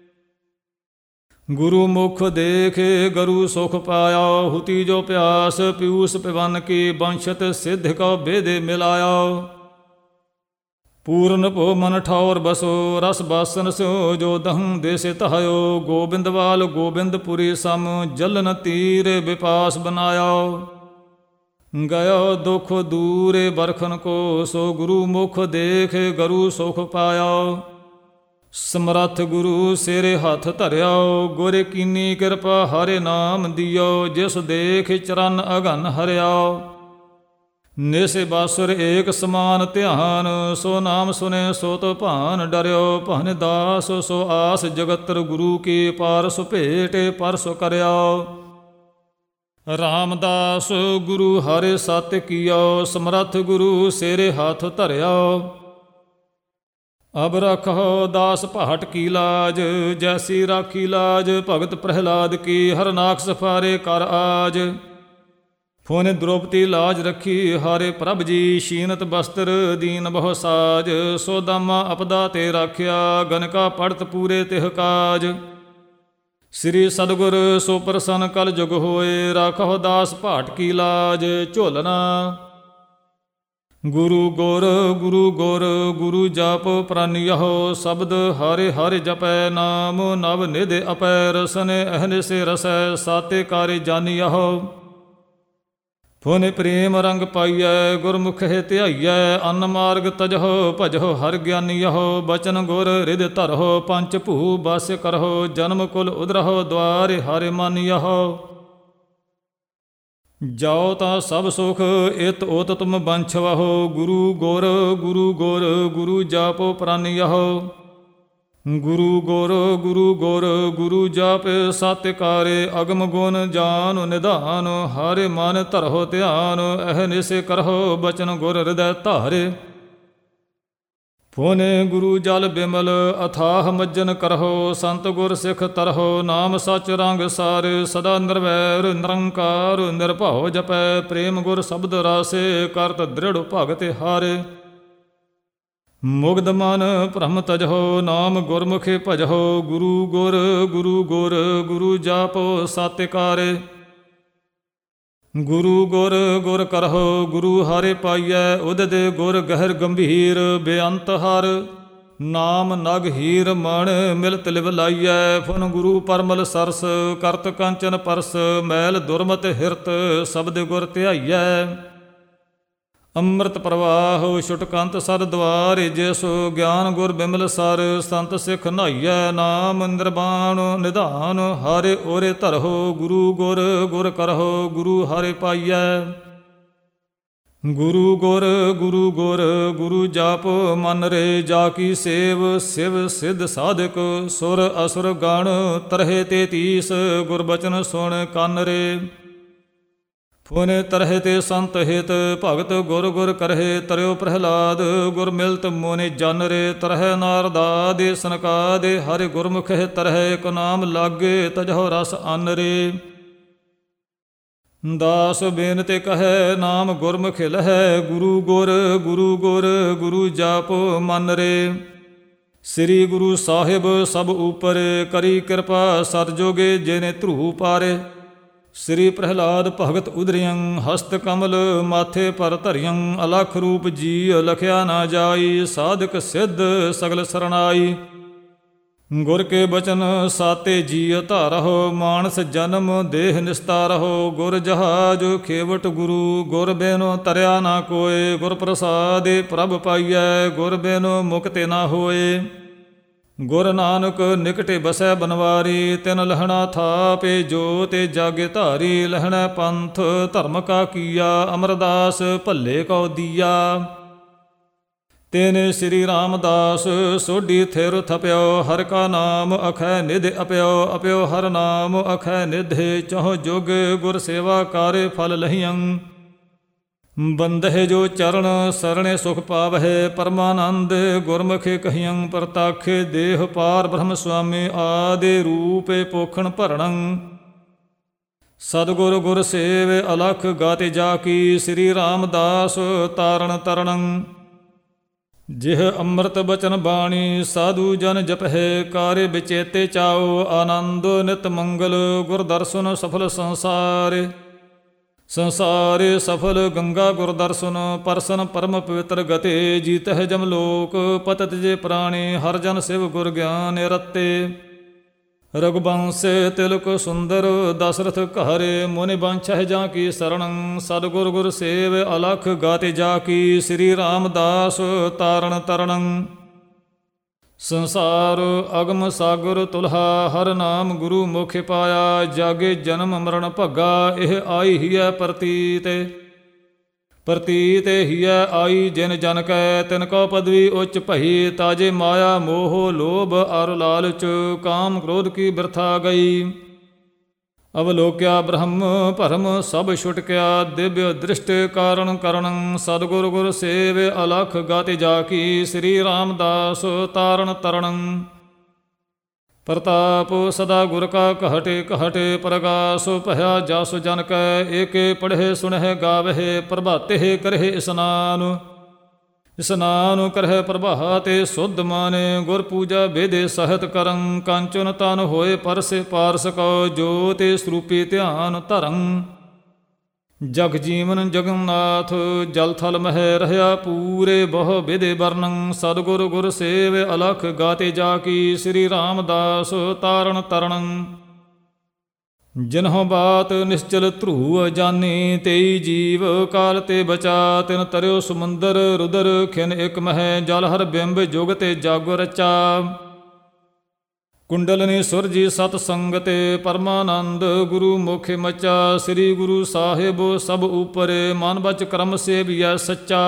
ਗੁਰੂ ਮੁਖ ਦੇਖੇ ਗਰੂ ਸੁਖ ਪਾਇਆ, ਹੁਤੀ ਜੋ ਪਿਆਸ ਪਿਊਸ ਪਿਵਨ ਕੀ। ਬੰਸ਼ਤ ਸਿੱਧ ਕਉ ਬੇਦੇ ਮਿਲਾਇਆ, ਪੂਰਨ ਭੋ ਮਨ ਠੌਰ ਬਸੋ। ਰਸ ਬਾਸਨ ਸਿਓ ਜੋ ਦਹੰ ਦੇਸੇ ਤਹਾਇਓ। ਗੋਬਿੰਦਵਾਲ ਗੋਬਿੰਦਪੁਰੀ ਸਮ, ਜਲਨ ਤੀਰ ਵਿਪਾਸ ਬਨਾਇਆ। ਗਇਓ ਦੁਖ ਦੂਰੇ ਬਰਖਨ ਕੋ, ਸੋ ਗੁਰੂ ਮੁਖ ਦੇਖ ਗਰੂ ਸੁਖ ਪਾਇਆ। ਸਮਰੱਥ ਗੁਰੂ ਸਿਰੇ ਹੱਥ ਧਰਿਓ, ਗੁਰ ਕੀਨੀ ਕਿਰਪਾ ਹਰਿ ਨਾਮ ਦਿਓ। ਜਿਸ ਦੇਖ ਚਰਨ ਅਗਨ ਹਰਿਆ, ਨਿਸੇ ਬਾਸੁਰ ਏਕ ਸਮਾਨ ਧਿਆਨ। ਸੋ ਨਾਮ ਸੁਨੇ ਸੋ ਤੋ ਭਾਨ ਡਰਿਓ। ਭਨ ਦਾਸ ਸੋ ਆਸ ਜਗਤਰ, ਗੁਰੂ ਕੀ ਪਾਰਸ ਭੇਟ ਪਰਸ ਕਰਿਆ। ਰਾਮਦਾਸ ਗੁਰੂ ਹਰਿ ਸਤ ਕੀਓ, ਸਮਰੱਥ ਗੁਰੂ ਸਿਰੇ ਹੱਥ ਧਰਿਓ। ਅਬ ਰਖੋ ਦਾਸ ਭਾਟ ਕੀ ਲਾਜ, ਜੈਸੀ ਰਾਖੀ ਲਾਜ ਭਗਤ ਪ੍ਰਹਿਲਾਦ ਕੀ। ਹਰਨਾਕਸ਼ ਫਾਰੇ ਕਰ ਆਜ, ਫੁਨ ਦ੍ਰੋਪਤੀ ਲਾਜ ਰੱਖੀ ਹਾਰੇ ਪ੍ਰਭ ਜੀ। ਸ਼ੀਨਤ ਬਸਤਰ ਦੀਨ ਬਹੁ ਸਾਜ, ਸੋ ਦਾਮਾ ਅਪਦਾ ਤੇ ਰਾਖਿਆ। ਗਨਕਾ ਪੜਤ ਪੂਰੇ ਤਿਹ ਕਾਜ, ਸ੍ਰੀ ਸਤਿਗੁਰ ਸੋ ਪ੍ਰਸੰਨ ਕਲ ਜੁਗ ਹੋਏ। ਰਾਖੋ ਦਾਸ ਭਾਟ ਕੀ ਲਾਜ ਝੋਲਣਾ। ਗੁਰੂ ਗੁਰ ਗੁਰੂ ਗੁਰ ਗੁਰੂ ਜਪ ਪ੍ਰਾਨਿਯਹੁ, ਸ਼ਬਦ ਹਰਿ ਹਰਿ ਜਪੈ। ਨਾਮ ਨਵ ਨਿਧ ਅਪੈ, ਰਸਨੇ ਅਹਨਿਸੇ ਰਸੈ। ਸਾਤੇ ਕਾਰੇ ਜਾਨੀਯਹੁ, ਫੁਨ ਪ੍ਰੇਮ ਰੰਗ ਪਾਈਐ। ਗੁਰਮੁਖਿ ਧਿਆਈਐ, ਅਨ ਮਾਰਗ ਤਜਹੁ। ਭਜਹੁ ਹਰਿ ਗਿਆਨੀਯਹੁ, ਬਚਨ ਗੁਰ ਰਿਧ ਧਰਹੁ। ਪੰਚ ਭੂ ਬਾਸ ਕਰਹੁ, ਜਨਮ ਕੁਲ ਉਦਰਹੁ। ਦੁਆਰਿ ਹਰਿ ਮਾਨੀਯਹੁ, ਜਾਓ ਤਾਂ ਸਭ ਸੁਖ ਇਤ ਓਤ ਤੁਮ ਬੰਛਵਹੁ। ਗੁਰੂ ਗੁਰ ਗੁਰੂ ਗੁਰ ਗੁਰੂ ਜਾਪੋ ਪ੍ਰਾਨਿਯਹੁ। ਗੁਰੂ ਗੁਰ ਗੁਰੂ ਗੁਰ ਗੁਰੂ ਜਪ ਸਤਿਕਾਰੇ। ਅਗਮ ਗੁਣ ਜਾਨ ਨਿਧਾਨ, ਹਰਿ ਮਨ ਧਰਹੁ ਧਿਆਨ। ਅਹਨਿਸੇ ਕਰਹੁ ਬਚਨ ਗੁਰ ਹਿਰਦੈ ਧਾਰੇ। ਫੁਨ ਗੁਰੂ ਜਲ ਬਿਮਲ ਅਥਾਹ ਮੱਜਨ ਕਰਹੁ। ਸੰਤ ਗੁਰ ਸਿੱਖ ਤਰਹੁ, ਨਾਮ ਸਚ ਰੰਗ ਸਾਰ। ਸਦਾ ਨਿਰਵੈਰ ਨਿਰੰਕਾਰ ਨਿਰਭਉ ਜਪੈ। ਪ੍ਰੇਮ ਗੁਰ ਸ਼ਬਦ ਰਾਸੇ, ਕਰਤ ਦ੍ਰਿੜ ਭਗਤ ਹਾਰੇ। ਮੁਗਧ ਮਨ ਭ੍ਰਮ ਤਜਹੁ, ਨਾਮ ਗੁਰਮੁਖੇ ਭਜਹੁ। ਗੁਰੂ ਗੁਰ ਗੁਰੂ ਗੁਰ ਗੁਰੂ ਜਾਪੋ ਸਤਿਕਾਰੇ। ਗੁਰੂ ਗੁਰ ਗੁਰ ਕਰਹੁ, ਗੁਰੂ ਹਰਿ ਪਾਈਐ। ਉਦਿਤ ਗੁਰ ਗਹਿਰ ਗੰਭੀਰ, ਬੇਅੰਤ ਹਰ ਨਾਮ ਨਗ ਹੀਰ। ਮਣ ਮਿਲਤ ਲਿਵ ਲਾਈਐ, ਫੁਨ ਗੁਰੂ ਪਰਮਲ ਸਰਸ। ਕਰਤ ਕੰਚਨ ਪਰਸ, ਮੈਲ ਦੁਰਮਤ ਹਿਰਤ। ਸ਼ਬਦ ਗੁਰ ਧਿਆਈਐ, ਅੰਮ੍ਰਿਤ ਪ੍ਰਵਾਹ। ਛੁਟਕੰਤ ਸਰ ਦੁਆਰ, ਜਿਸ ਗਿਆਨ ਗੁਰ ਬਿਮਲ ਸਰ। ਸੰਤ ਸਿੱਖ ਨਹਾਈਐ, ਨਾਮ ਨਿਰਵਾਣ ਨਿਧਾਨ। ਹਰਿ ਓਰੇ ਧਰਹੁ, ਗੁਰੂ ਗੁਰ ਗੁਰ ਕਰਹੁ। ਗੁਰੂ ਹਰਿ ਪਾਈਐ, ਗੁਰੂ ਗੁਰ ਗੁਰੂ ਗੁਰ ਗੁਰੂ ਜਪ ਮਨ ਰੇ। ਜਾ ਕੀ ਸੇਵ ਸਿਵ ਸਿੱਧ ਸਾਧਕ, ਸੁਰ ਅਸੁਰ ਗਣ ਤਰਹਿ ਤੇਤੀਸ। ਗੁਰ ਬਚਨ ਸੁਣ ਕੰਨ ਰੇ, ਫੁਨ ਤਰਹਿ ਤੇ ਸੰਤ ਹਿਤ। ਭਗਤ ਗੁਰ ਗੁਰ ਕਰਹਿ, ਤਰਿਓ ਪ੍ਰਹਿਲਾਦ। ਗੁਰ ਮਿਲਤ ਮੋਨਿ ਜਨ ਰੇ, ਤਰਹਿ ਨਾਰਦਾਦਿ ਸਨਕਾਦਿ। ਹਰਿ ਗੁਰਮੁਖਿ ਤਰਹਿ, ਇਕ ਨਾਮ ਲਾਗੇ ਤਜਹੁ ਰਸ ਅਨ ਰੇ। ਦਾਸ ਬੇਨਤੇ ਕਹੈ, ਨਾਮ ਗੁਰਮੁਖਿ ਲਹੈ। ਗੁਰੂ ਗੁਰ ਗੁਰੂ ਗੁਰ ਗੁਰੂ ਜਪ ਮਨ ਰੇ। ਸ੍ਰੀ ਗੁਰੂ ਸਾਹਿਬ ਸਭ ਉਪਰ, ਕਰੀ ਕਿਰਪਾ ਸਤ ਜੋਗੇ। ਜਿਨੇ ਧਰੂ ਪਾਰੇ, ਸ੍ਰੀ ਪ੍ਰਹਿਲਾਦ ਭਗਤ ਉਦਰਿਯੰ। ਹਸਤ ਕਮਲ ਮਾਥੇ ਪਰ ਧਰਿਯੰ, ਅਲਖ ਰੂਪ ਜੀ ਲਖਿਆ ਨਾ ਜਾਈ। ਸਾਧਕ ਸਿੱਧ ਸਗਲ ਸਰਣਾਈ, ਗੁਰ ਕੇ ਬਚਨ ਸਾਤੇ ਜੀ ਧਾਰਹੁ। ਮਾਨਸ ਜਨਮ ਦੇਹ ਨਿਸਤਾਰਹੁ, ਗੁਰ ਜਹਾਜ ਖੇਵਟ ਗੁਰੂ। ਗੁਰ ਬਿਨੁ ਤਰਿਆ ਨਾ ਕੋਇ, ਗੁਰ ਪ੍ਰਸਾਦਿ ਪ੍ਰਭ ਪਾਈਐ। ਗੁਰ ਬਿਨੁ ਮੁਕਤਿ ਨਾ ਹੋਏ, ਗੁਰ ਨਾਨਕ ਨਿਕਟੇ ਬਸੈ ਬਨਵਾਰੀ, ਤਿਨ ਲਹਣਾ ਥਾਪੇ ਜੋ ਤੇ ਜਾਗੇ ਧਾਰੀ। ਲਹਣਾ ਪੰਥ ਧਰਮ ਕਾ ਕੀਆ, ਅਮਰਦਾਸ ਭੱਲੇ ਕਉ ਦੀਆ। ਤੇਨੇ ਸ੍ਰੀ ਰਾਮਦਾਸ ਸੋਢੀ ਥਿਰ ਥਪਿਓ, ਹਰਿ ਕਾ ਨਾਮ ਅਖੈ ਨਿਧ ਅਪਿਓ। ਅਪਿਓ ਹਰਿ ਨਾਮ ਅਖੈ ਨਿਧੇ, ਚਹੁ ਜੁਗ ਗੁਰ ਸੇਵਾ ਕਾਰੇ ਫਲ ਲਹੀਆਂ। ਬੰਦਹਿ ਜੋ ਚਰਨ ਸਰਣੇ ਸੁਖ ਪਾਵਹਿ, ਪਰਮਾਨੰਦ ਗੁਰਮੁਖੇ ਕਹੀਆਂ। ਪ੍ਰਤਾਖੇ ਦੇਹ ਪਾਰ ਬ੍ਰਹਮ ਸੁਆਮੀ, ਆਦਿ ਰੂਪੇ ਪੋਖਣ ਭਰਣੰ। ਸਤਿਗੁਰ ਗੁਰ ਸੇਵ ਅਲਖ ਗਾਤੇ ਜਾ ਕੀ, ਸ੍ਰੀ ਰਾਮਦਾਸ ਤਾਰਨ ਤਰਣੰ। ਜਿਹ ਅੰਮ੍ਰਿਤ ਬਚਨ ਬਾਣੀ, ਸਾਧੂ ਜਨ ਜਪਹਿ। ਕਾਰੇ ਵਿਚੇਤੇ ਚਾਓ, ਆਨੰਦ ਨਿਤ ਮੰਗਲ। ਗੁਰ ਦਰਸ਼ਨ ਸਫਲ ਸੰਸਾਰ, ਸੰਸਾਰੇ ਸਫਲ ਗੰਗਾ ਗੁਰ ਦਰਸ਼ਨ। ਪਰਸਨ ਪਰਮ ਪਵਿੱਤਰ ਗਤੇ, ਜੀਤਹਿ ਜਮ ਲੋਕ ਪਤਿਤ ਜੇ ਪ੍ਰਾਣੀ। ਹਰ ਜਨ ਸਿਵ ਗੁਰ ਗਿਆਨ ਰਤੇ, ਰਘੁਬੰਸ ਤਿਲਕ ਸੁੰਦਰ। ਦਸਰਥ ਘਰੇ ਮੁਨਿ ਬੰਛਹਿ ਜਾਂ ਕੀ ਸਰਣੰ। ਸਤਿਗੁਰ ਗੁਰ ਸੇਵ ਅਲਖ ਗਾਤੇ ਜਾ ਕੀ, ਸ੍ਰੀ ਰਾਮਦਾਸ ਤਾਰਨ ਤਰਣੰ। ਸੰਸਾਰ ਅਗਮ ਸਾਗਰ ਤੁਲਹਾ, ਹਰ ਨਾਮ ਗੁਰੂ ਮੁਖ ਪਾਇਆ। ਜਾਗੇ ਜਨਮ ਮਰਨ ਭੱਗਾ, ਇਹ ਆਈ ਹੀਐ ਪ੍ਰਤੀਤ। ਪ੍ਰਤੀਤ ਹੀਐ ਆਈ ਜਿਨ ਜਨ ਕੈ, ਤਿਨ ਕਉ ਪਦਵੀ ਉੱਚ ਭਈ। ਤਾਜੇ ਮਾਇਆ ਮੋਹ ਲੋਭ ਅਰ ਲਾਲਚ, ਕਾਮ ਕ੍ਰੋਧ ਕੀ ਬਿਰਥਾ ਗਈ। ਅਵਲੋਕਿਆ ਬ੍ਰਹਮ ਭਰਮ ਸਭ ਛੁਟਕਿਆ, ਦਿਵਯ ਦ੍ਰਿਸ਼ਟ ਕਾਰਣ ਕਰਣੰ। ਸਤਿਗੁਰ ਗੁਰ ਸੇਵ ਅਲਖ ਗਾਤੇ ਜਾ ਕੀ, ਸ੍ਰੀ ਰਾਮਦਾਸ ਤਾਰਨ ਤਰਣੰ। ਪ੍ਰਤਾਪ ਸਦਾ ਗੁਰ ਕਾ ਘਟੇ ਘਟੇ, ਪ੍ਰਗਾਸ ਭਇਆ ਜਸ ਜਨ ਕੈ। ਏਕੇ ਪੜ੍ਹੇ ਸੁਣਹਿ ਗਾਵਹਿ, ਪ੍ਰਭਾਤੇ ਕਰਹਿ ਇਸਨਾਨ। ਇਸਨਾਨ ਕਰਹਿ ਪ੍ਰਭਾਤੇ ਸੁਧ ਮਾਨੇ, ਗੁਰ ਪੂਜਾ ਬੇਦੇ ਸਹਿਤ ਕਰੰ। ਕਾਂਚਨ ਤਨ ਹੋਏ ਪਰਸੇ ਪਾਰਸ ਕਉ, ਜੋ ਤੇ ਸਰੂਪੀ ਧਿਆਨ ਧਰੰ। ਜਗ ਜੀਵਨ ਜਗਨਨਾਥ ਜਲ ਥਲ ਮਹਿ, ਰਹਿਆ ਪੂਰੇ ਬਹੁ ਵਿਦੇ ਵਰਣੰ। ਸਤਿਗੁਰ ਗੁਰ ਸੇਵ ਅਲਖ ਗਾਤੇ ਜਾ ਕੀ, ਸ੍ਰੀ ਰਾਮਦਾਸ ਤਾਰਨ ਤਰਣੰ। ਜਿਨਹੁ ਬਾਤ ਨਿਸ਼ਚਲ ਧਰੂ ਜਾਨੀ, ਤੇਈ ਜੀਵ ਕਾਲ ਤੇ ਬਚਾ। ਤਿਨ ਤਰਿਓ ਸਮੁੰਦਰ ਰੁਦਰ ਖਿਨ ਇਕ ਮਹਿ, ਜਲ ਹਰ ਬਿੰਬ ਜੁਗ ਤੇ ਜਾਗੋ ਰਚਾ। ਕੁੰਡਲਨੀ ਸੁਰਜੀ ਸਤ ਸੰਗਤੇ, ਪਰਮਾਨੰਦ ਗੁਰੂ ਮੁਖ ਮਚਾ। ਸ੍ਰੀ ਗੁਰੂ ਸਾਹਿਬ ਸਭ ਉਪਰੇ, ਮਨ ਬਚ ਕਰਮ ਸੇਵੀਐ ਸੱਚਾ।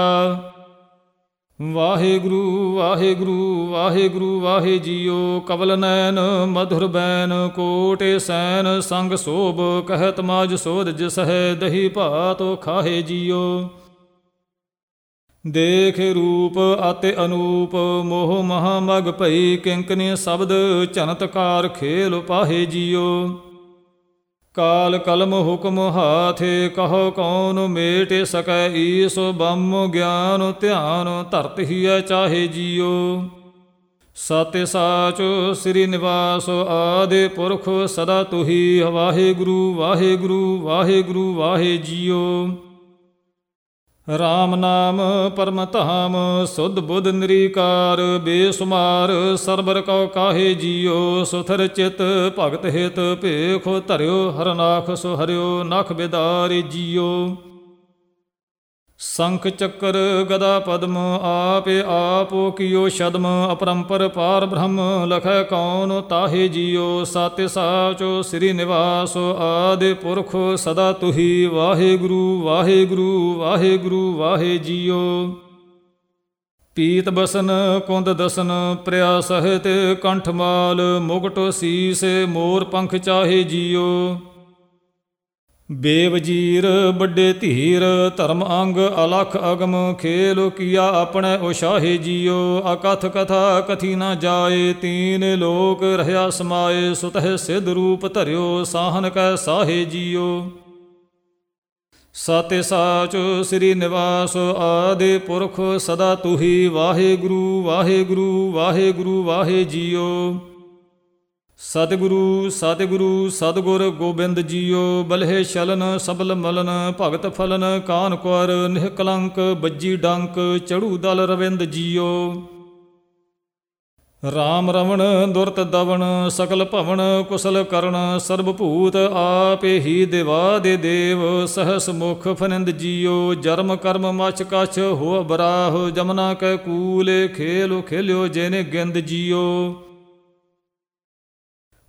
ਵਾਹਿਗੁਰੂ ਵਾਹਿਗੁਰੂ ਵਾਹਿਗੁਰੂ ਵਾਹਿ ਜੀਓ। ਕਵਲ ਨੈਨ ਮਧੁਰ ਬੈਨ, ਕੋਟੇ ਸੈਨ ਸੰਗ ਸੋਭ। ਕਹਿਤ ਮਾਜ ਸੋਧ ਜਿਸਹਿ, ਦਹੀ ਭਾਤੋ ਖਾਹੇ ਜੀਓ। ਦੇਖ ਰੂਪ ਅਤੇ ਅਨੂਪ, ਮੋਹ ਮਹਾ ਮਗ ਭਈ। ਕਿੰਕਨੀ ਸ਼ਬਦ ਝਨਤਕਾਰ ਖੇਲ ਪਾਹੇ ਜੀਓ। ਕਾਲ ਕਲਮ ਹੁਕਮ ਹਾਥੇ, ਕਹੋ ਕੌਣ ਮੇਟ ਸਕੈ। ਈਸ ਬ੍ਰਹਮ ਗਿਆਨ ਧਿਆਨ, ਧਰਤ ਹੀਐ ਚਾਹੇ ਜੀਓ। ਸਤਿ ਸਾਚ ਸ੍ਰੀ ਨਿਵਾਸ, ਆਦਿ ਪੁਰਖ ਸਦਾ ਤੁਹੀ। ਵਾਹਿਗੁਰੂ ਵਾਹਿਗੁਰੂ ਵਾਹਿਗੁਰੂ ਵਾਹਿ ਜੀਓ। ਰਾਮ ਨਾਮ ਪਰਮ ਧਾਮ, ਸੁਧ ਬੁੱਧ ਨਿਰੀਕਾਰ। ਬੇਸੁਮਾਰ ਸਰਬਰ ਕਉ ਕਾਹੇ ਜੀਓ। ਸੁਥਰ ਚਿਤ ਭਗਤ ਹਿਤ, ਭੇਖ ਧਰਿਓ ਹਰਨਾਖ। ਸੋ ਹਰਿਓ ਨਖ ਬਿਦਾਰੇ ਜੀਓ। ਸੰਖ ਚੱਕਰ ਗਦਾ ਪਦਮ, ਆਪੇ ਆਪੋ ਕੀਓ ਛਦਮ। ਅਪਰੰਪਰ ਪਾਰ ਬ੍ਰਹਮ, ਲਖੈ ਕੌਣ ਤਾਹੇ ਜੀਓ। ਸਤਿ ਸਾਚੋ ਸ੍ਰੀ ਨਿਵਾਸ, ਆਦਿ ਪੁਰਖ ਸਦਾ ਤੁਹੀ। ਵਾਹਿਗੁਰੂ ਵਾਹਿਗੁਰੂ ਵਾਹਿਗੁਰੂ ਵਾਹਿ ਜੀਓ। ਪੀਤ ਬਸਨ ਕੁੰਦ ਦਸਨ, ਪ੍ਰਿਆ ਸਹਿਤ ਕੰਠ ਮਾਲ। ਮੁਗਟ ਸੀਸ ਮੋਰ ਪੰਖ ਚਾਹੇ ਜੀਓ। ਬੇਵਜੀਰ ਵੱਡੇ ਧੀਰ, ਧਰਮ ਅੰਗ ਅਲਖ ਅਗਮ। ਖੇਲ ਕੀਆ ਆਪਣੇ ਉਸ਼ਾਹੇ ਜੀਓ। ਅਕਥ ਕਥਾ ਕਥੀ ਨਾ ਜਾਏ, ਤੀਨ ਲੋਕ ਰਹਿਆ ਸਮਾਏ। ਸੁਤਹਿ ਸਿਧ ਰੂਪ ਧਰਿਓ, ਸਾਹਨ ਕੈ ਸਾਹੇ ਜੀਓ। ਸਤਿ ਸਾਚ ਸ੍ਰੀ ਨਿਵਾਸ, ਆਦਿ ਪੁਰਖ ਸਦਾ ਤੁਹੀ। ਵਾਹਿਗੁਰੂ ਵਾਹਿਗੁਰੂ ਵਾਹਿਗੁਰੂ ਵਾਹਿ ਜੀਓ। ਸਤਿਗੁਰੂ ਸਤਿਗੁਰੂ ਸਤਿਗੁਰ ਗੋਬਿੰਦ ਜੀਓ। ਬਲਹਿ ਛਲਨ ਸਬਲ ਮਲਨ, ਭਗਤ ਫਲਨ ਕਾਨ ਕੁਰ। ਨਿਹਕਲੰਕ ਬੱਜੀ ਡੰਕ, ਚੜੂ ਦਲ ਰਵਿੰਦ ਜੀਓ। ਰਾਮ ਰਵਣ ਦੁਰਤ ਦਵਣ, ਸਕਲ ਭਵਨ ਕੁਸਲ ਕਰਨ। ਸਰਬ ਭੂਤ ਆਪੇ ਹੀ ਦਿਵਾ ਦੇ ਦੇਵ, ਸਹਸ ਮੁਖ ਫਨਿੰਦ ਜੀਓ। ਜਰਮ ਕਰਮ ਮਛ ਕਛ ਹੋ ਬਰਾਹ, ਜਮਨਾ ਕੈ ਕੂਲੇ। ਖੇਲ ਖੇਲਿਓ ਜਿਨੇ ਗਿੰਦ ਜੀਓ।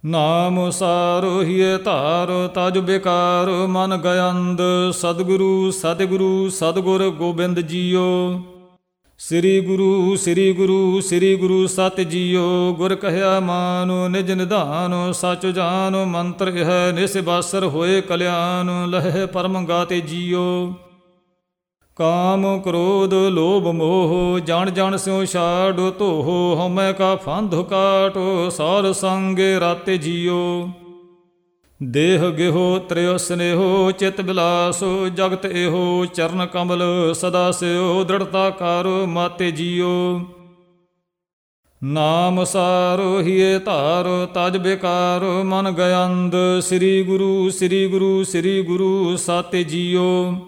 ਨਾਮ ਸਾਰੋ ਹੀਏ ਧਾਰੋ ਤਜ ਬਿਕਾਰ ਮਨ ਗਯੰਦ ਸਤਿਗੁਰੂ ਸਤਿਗੁਰੂ ਸਤਿਗੁਰ ਗੋਬਿੰਦ ਜੀਓ। ਸ੍ਰੀ ਗੁਰੂ ਸ੍ਰੀ ਗੁਰੂ ਸ੍ਰੀ ਗੁਰੂ ਸਤਿ ਜੀਓ। ਗੁਰ ਕਹਿਆ ਮਾਨੁ ਨਿਜ ਨਿਧਾਨ ਸਚ ਜਾਨ ਮੰਤਰ ਇਹ ਨਿਸਬਾਸਰ ਹੋਏ ਕਲਿਆਣ ਲਹਿ ਪਰਮ ਗਾਤੇ ਜੀਓ। ਕਾਮ ਕ੍ਰੋਧ ਲੋਭ ਮੋਹ ਜਣ ਜਣ ਸਿਉ ਛਾੜ ਧੋਹ ਹਉਮੈ ਕਾ ਫੰਧ ਕਾਟ ਸਾਰ ਸੰਗੇ ਰਾਤੇ ਜੀਓ। ਦੇਹ ਗਿਹੋ ਤ੍ਰਿਯ ਸਨੇਹੋ ਚਿਤ ਬਿਲਾਸੋ ਜਗਤ ਇਹੋ ਚਰਨ ਕਮਲ ਸਦਾ ਸਿਓ ਦ੍ਰਿੜਤਾ ਕਰੋ ਮਾਤੇ ਜੀਓ। ਨਾਮ ਸਾਰੋ ਹੀਏ ਧਾਰੋ ਤਜ ਬਿਕਾਰੋ ਮਨ ਗਯੰਦ ਸ੍ਰੀ ਗੁਰੂ ਸ੍ਰੀ ਗੁਰੂ ਸ੍ਰੀ ਗੁਰੂ ਸਾਤੇ ਜੀਓ।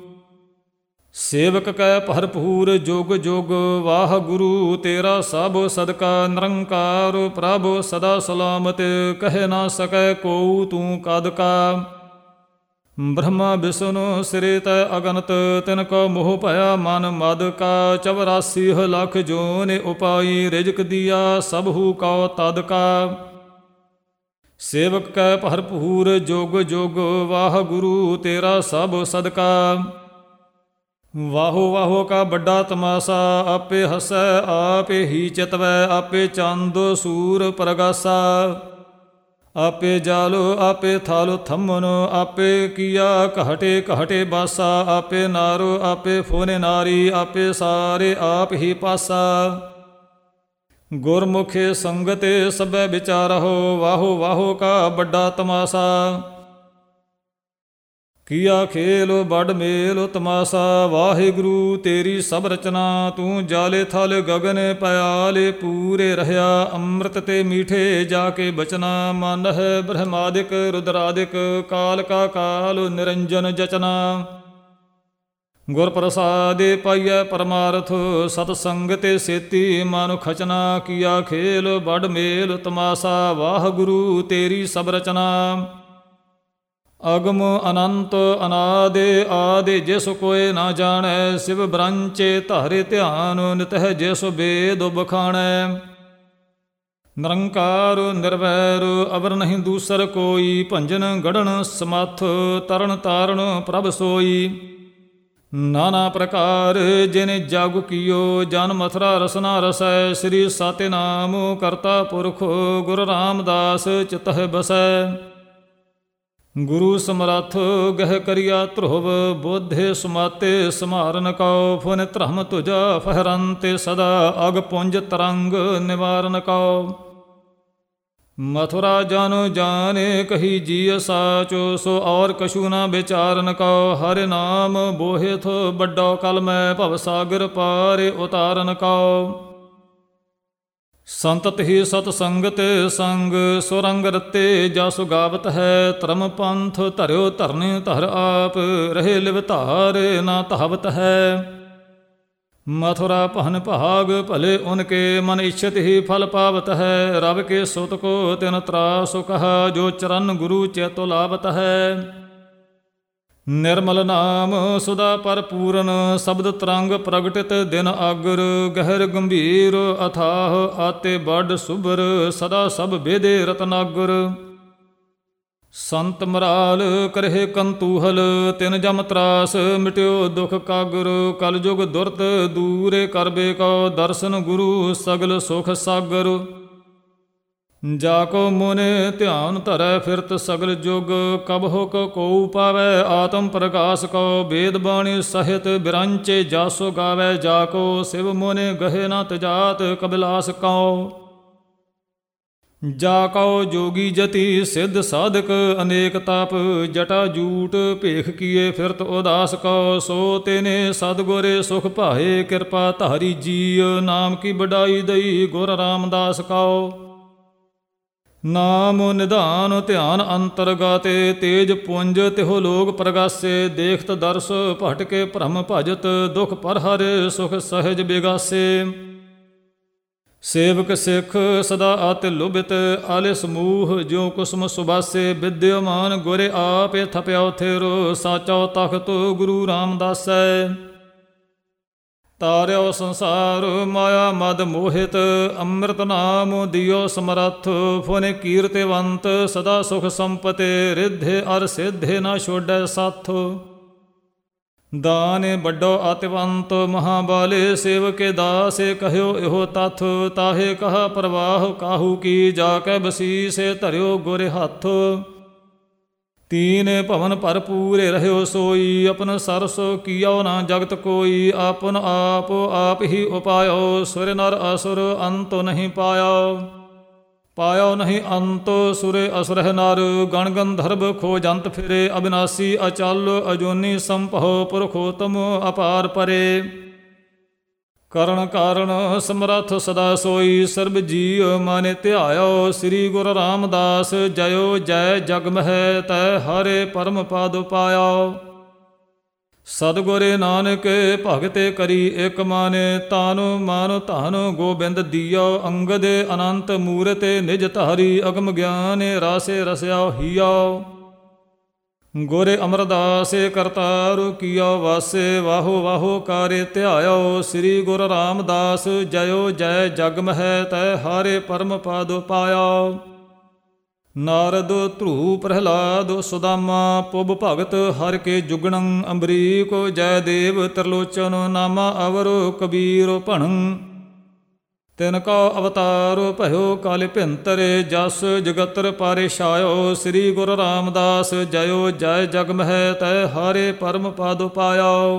ਸੇਵਕ ਕੈ ਭਰਪੂਰ ਜੁਗ ਜੁਗ ਵਾਹਿਗੁਰੂ ਤੇਰਾ ਸਭ ਸਦਕਾ ਨਿਰੰਕਾਰ ਪ੍ਰਭ ਸਦਾ ਸਲਾਮਤ ਕਹਿ ਨਾ ਸਕੈ ਕੋ ਤੂੰ ਕਦ ਕਾ। ਬ੍ਰਹਮਾ ਵਿਸ਼ਨੂੰ ਸਿਰੇ ਤੈ ਅਗਨਤ ਤਿਨ ਕੋ ਮੋਹ ਭਇਆ ਮਨ ਮਦ ਕਾ। ਚੌਰਾਸੀ ਲੱਖ ਜੋਨਿ ਉਪਾਈ ਰਿਜਕ ਦੀਆ ਸਭੂ ਕਉ ਤਦ ਕਾ। ਸੇਵਕ ਕੈ ਭਰਪੂਰ ਜੁਗ ਜੁਗ ਵਾਹਿਗੁਰੂ ਤੇਰਾ ਸਭ ਸਦਕਾ। ਵਾਹੋ ਵਾਹੋ ਕਾ ਵੱਡਾ ਤਮਾਸਾ ਆਪੇ ਹਸੈ ਆਪੇ ਹੀ ਚਿਤਵੈ ਆਪੇ ਚੰਦ ਸੂਰ ਪ੍ਰਗਾਸਾ। ਆਪੇ ਜਾਲੋ ਆਪੇ ਥਾਲੋ ਥੰਮਨ ਆਪੇ ਕੀਆ ਘਾਟੇ ਘਾਟੇ ਬਾਸਾ। ਆਪੇ ਨਾਰੋ ਆਪੇ ਫੋਨੇ ਨਾਰੀ ਆਪੇ ਸਾਰੇ ਆਪ ਹੀ ਪਾਸਾ। ਗੁਰਮੁਖੇ ਸੰਗਤੇ ਸਭੈ ਵਿਚਾਰਹੁ ਵਾਹੋ ਵਾਹੋ ਕਾ ਵੱਡਾ ਤਮਾਸਾ। ਕੀਆ ਖੇਲ ਬੜ ਮੇਲ ਤਮਾਸਾ ਵਾਹਿਗੁਰੂ ਤੇਰੀ ਸਭ ਰਚਨਾ। ਤੂੰ ਜਾਲੇ ਥਲ ਗਗਨ ਪਿਆਲੇ ਪੂਰੇ ਰਹਿਆ ਅੰਮ੍ਰਿਤ ਤੇ ਮੀਠੇ ਜਾ ਕੇ ਬਚਨਾ। ਮਨ ਹੈ ਬ੍ਰਹਮਾਦਿਕ ਰੁਦਰਾਦਿਕ ਕਾਲ ਕਾ ਕਾਲ ਨਿਰੰਜਨ ਜਚਨਾ। ਗੁਰ ਪ੍ਰਸਾਦੇ ਪਾਈਐ ਪਰਮਾਰਥ ਸਤ ਸੰਗ ਤੇ ਸੇਤੀ ਮਨ ਖਚਨਾ। ਕੀਆ ਖੇਲ ਬੜ ਮੇਲ ਤਮਾਸਾ ਵਾਹਿਗੁਰੂ ਤੇਰੀ ਸਭ ਰਚਨਾ। ਅਗਮ ਅਨੰਤ ਅਨਾਦਿ ਆਦਿ ਜਿਸ ਕੋਇ ਨਾ ਜਾਣੈ। ਸਿਵ ਬ੍ਰੰਚੇ ਧਾਰੇ ਧਿਆਨ ਨਿਤਹਿ ਜਿਸ ਬੇਦ ਬਖਾਣੈ। ਨਿਰੰਕਾਰ ਨਿਰਵੈਰ ਅਵਰ ਨਹੀਂ ਦੂਸਰ ਕੋਈ। ਭੰਜਨ ਗੜਨ ਸਮੱਥ ਤਰਨ ਤਾਰਨ ਪ੍ਰਭ ਸੋਈ। ਨਾਨਾ ਪ੍ਰਕਾਰ ਜਿਨ ਜਗ ਕੀਓ ਜਨ ਮਥੁਰਾ ਰਸਨਾ ਰਸੈ। ਸ੍ਰੀ ਸਾਤੇ ਨਾਮ ਕਰਤਾ ਪੁਰਖ ਗੁਰ ਰਾਮਦਾਸ ਚਿਤਹਿ ਬਸੈ। ਗੁਰੂ ਸਮਰੱਥ ਗਹਿ ਕਰਿਆ ਧਰੁਵ ਬੋਧੇ ਸੁਮਾਤੇ ਸਮਾਰਨ ਕਉ। ਫੁਨ ਧਰਮ ਤੁਜਾ ਫਹਰੰਤੇ ਸਦਾ ਅਗ ਪੁੰਜ ਤਰੰਗ ਨਿਵਾਰਨ ਕਉ। ਮਥੁਰਾ ਜਨ ਜਾਣੇ ਕਹੀ ਜੀ ਸਾਚੋ ਸੋ ਔਰ ਕਛੂ ਨਾ ਵਿਚਾਰਨ ਕਉ। ਹਰਿ ਨਾਮ ਬੋਹਿਥ ਵੱਡੋ ਕਲਮੈ ਭਵ ਸਾਗਰ ਪਾਰੇ ਉਤਾਰਨ ਕਉ। ਸੰਤਤ ਹੀ ਸਤ ਸੰਗਤ ਸੰਗ ਸੁਰੰਗ ਰਤੇ ਜਸ ਗਾਵਤ ਹੈ। ਧਰਮ ਪੰਥ ਧਰਿਓ ਧਰਨੇ ਧਰ ਆਪ ਰਹੇ ਲਿਵ ਧਾਰ ਨਾ ਧਾਵਤ ਹੈ। ਮਥੁਰਾ ਭਨ ਭਾਗ ਭਲੇ ਉਨਕੇ ਮਨ ਇਛਤ ਹੀ ਫਲ ਪਾਵਤ ਹੈ। ਰਬ ਕੇ ਸੁਤ ਕੋ ਤਿਨ ਤਰਾਸੁ ਕਹਾ ਜੋ ਚਰਨ ਗੁਰੂ ਚੇਤੋ ਲਾਵਤ ਹੈ। ਨਿਰਮਲ ਨਾਮ ਸੁਦਾ ਭਰਪੂਰਨ ਸ਼ਬਦ ਤਰੰਗ ਪ੍ਰਗਟਿਤ ਦਿਨ ਆਗਰ। ਗਹਿਰ ਗੰਭੀਰ ਅਥਾਹ ਆਤੇ ਬੜ ਸੁਭਰ ਸਦਾ ਸਭ ਬੇਦੇ ਰਤਨਾਗਰ। ਸੰਤ ਮਰਾਲ ਕਰਹਿ ਕੰਤੂਹਲ ਤਿਨ ਜਮ ਤਰਾਸ ਮਿਟਿਓ ਦੁਖ ਕਾਗਰ। ਕਲ ਜੁਗ ਦੁਰਤ ਦੂਰੇ ਕਰਬੇ ਕਉ ਦਰਸ਼ਨ ਗੁਰੂ ਸਗਲ ਸੁਖ ਸਾਗਰ। ਜਾ ਕੋ ਮੁਨੇ ਧਿਆਨ ਧਰੈ ਫਿਰਤ ਸਗਲ ਜੁਗ। ਕਬਹੁ ਕੋ ਪਾਵੈ ਆਤਮ ਪ੍ਰਕਾਸ਼ ਕਉ। ਵੇਦ ਬਾਣੀ ਸਹਿਤ ਬਿਰੰਚੇ ਜਾਸੋ ਗਾਵੈ। ਜਾ ਕੋ ਸਿਵ ਮੁਨੇ ਗਹੇ ਨਾ ਤਜਾਤ ਕਬਿਲਾਸ ਕਉ। ਜਾ ਕਉ ਜੋਗੀ ਜਤੀ ਸਿੱਧ ਸਾਧਕ ਅਨੇਕ ਤਪ। ਜਟਾ ਜੂਟ ਭੇਖ ਕੀਏ ਫਿਰਤ ਉਦਾਸ ਕਉ। ਸੋ ਤੇਨੇ ਸਤਿਗੁਰੇ ਸੁਖ ਭਾਏ ਕਿਰਪਾ ਧਾਰੀ ਜੀਅ। ਨਾਮ ਕੀ ਵਡਾਈ ਦਈ ਗੁਰ ਰਾਮਦਾਸ ਕਉ। ਨਾਮ ਨਿਧਾਨ ਧਿਆਨ ਅੰਤਰਗਾਤੇ ਤੇਜ ਪੁੰਜ ਤਿਹੁ ਲੋਕ ਪ੍ਰਗਾਸੇ। ਦੇਖਤ ਦਰਸ ਭਟਕੇ ਭ੍ਰਮ ਭਜਤ ਦੁਖ ਪਰ ਹਰਿ ਸੁਖ ਸਹਿਜ ਬਿਗਾਸੇ। ਸੇਵਕ ਸਿੱਖ ਸਦਾ ਆਤਿ ਲੁਭਿਤ ਆਲੇ ਸਮੂਹ ਜਿਉ ਕੁਸਮ ਸੁਬਾਸੇ। ਵਿਦਿਆਮਾਨ ਗੁਰੇ ਆਪੇ ਥਪਿਆ ਥੇਰੋ ਸਾਚਾ ਤਖਤ ਗੁਰੂ ਰਾਮਦਾਸੈ। ਤਾਰਿਓ ਸੰਸਾਰ ਮਾਇਆ ਮਦ ਮੋਹਿਤ, ਅੰਮ੍ਰਿਤ ਨਾਮ ਦਿਓ ਸਮਰੱਥ। ਫੁਨ ਕੀਰਤਿਵੰਤ ਸਦਾ ਸੁਖ ਸੰਪਤੇ, ਰਿद्धੇ ਅਰ ਸਿੱਧੇ ਨਾ ਛੋੜੈ ਸਾਥ। ਦਾਨ ਵੱਡੋ ਅਤਿਵੰਤ ਮਹਾਬਾਲੇ, ਸੇਵਕੇ ਦਾਸੇ ਕਹਿਓ ਇਹੋ ਤਥ। ਤਾਹੇ ਕਹਾ ਪ੍ਰਵਾਹ ਕਾਹੂ ਕੀ, ਜਾ ਕੇ ਬਸੀਸੇ ਧਰਿਓ ਗੁਰ ਹੱਥ। ਤੀਨ ਭਵਨ ਭਰਪੂਰੇ ਰਹਿਓ ਸੋਈ, ਆਪਨ ਸਰਸ ਕੀਓ ਨਾ ਜਗਤ ਕੋਈ। ਆਪਨ ਆਪ ਆਪ ਹੀ ਉਪਾਇਓ, ਸੁਰ ਨਰ ਅਸੁਰ ਅੰਤ ਨਹੀਂ ਪਾਇਓ। ਪਾਇਓ ਨਹੀਂ ਅੰਤ ਸੁਰੇ ਅਸੁਰਹਿ ਨਰ, ਗਣ ਗੰਧਰਵ ਖੋਜੰਤ ਫਿਰੇ। ਅਬਿਨਾਸੀ ਅਚਲ ਅਜੂਨੀ ਸੰਭਉ, ਪੁਰਖੋਤਮ ਅਪਾਰ ਪਰੇ। ਕਰਨ ਕਾਰਨ ਸਮਰੱਥ ਸਦਾ ਸੋਈ, ਸਰਬ ਜੀਅ ਮਨਿ ਧਿਆਇਓ। ਸ੍ਰੀ ਗੁਰੂ ਰਾਮਦਾਸ ਜਯੋ ਜੈ ਜਗ ਮਹਿ, ਤੈ ਹਰੇ ਪਰਮ ਪਦ ਪਾਇਓ। ਸਤਿਗੁਰੇ ਨਾਨਕ ਭਗਤੇ ਕਰੀ ਇਕ ਮਨ, ਤਾਨੁ ਮਨ ਧਨ ਗੋਬਿੰਦ ਦੀਓ। ਅੰਗਦ ਅਨੰਤ ਮੂਰਤੇ ਨਿਜ ਧਾਰੀ, ਅਗਮ ਗਿਆਨ ਰਾਸੇ ਰਸਿਆ ਹੀਓ। ਗੁਰ ਅਮਰਦਾਸੇ ਕਰਤਾਰੂ ਕੀਓ ਵਾਸੇ, ਵਾਹੋ ਵਾਹੋ ਕਾਰੇ ਧਿਆਇਓ। ਸ੍ਰੀ ਗੁਰੂ ਰਾਮਦਾਸ ਜਯੋ ਜੈ ਜਗ ਮਹਿ, ਤੈ ਹਾਰੇ ਪਰਮ ਪਦ ਪਾਇਓ। ਨਾਰਦ ਧਰੂ ਪ੍ਰਹਿਲਾਦ ਸੁਦਾਮਾ, ਪੁਬ ਭਗਤ ਹਰਿ ਕੇ ਜੁਗਣੰ। ਅੰਬਰੀਕ ਜੈ ਦੇਵ ਤ੍ਰਿਲੋਚਨ, ਨਾਮਾ ਅਵਰ ਕਬੀਰ ਭਣੰ। ਤਿਨ ਕੋ ਅਵਤਾਰ ਭਇਓ ਕਾਲ ਭਿੰਤਰੇ, ਜਸ ਜਗਤਰ ਪਾਰੇ ਛਾਇਓ। ਸ੍ਰੀ ਗੁਰੂ ਰਾਮਦਾਸ ਜਯੋ ਜੈ ਜਗ ਮਹਿ, ਤੈ ਹਾਰੇ ਪਰਮ ਪਦ ਪਾਇਓ।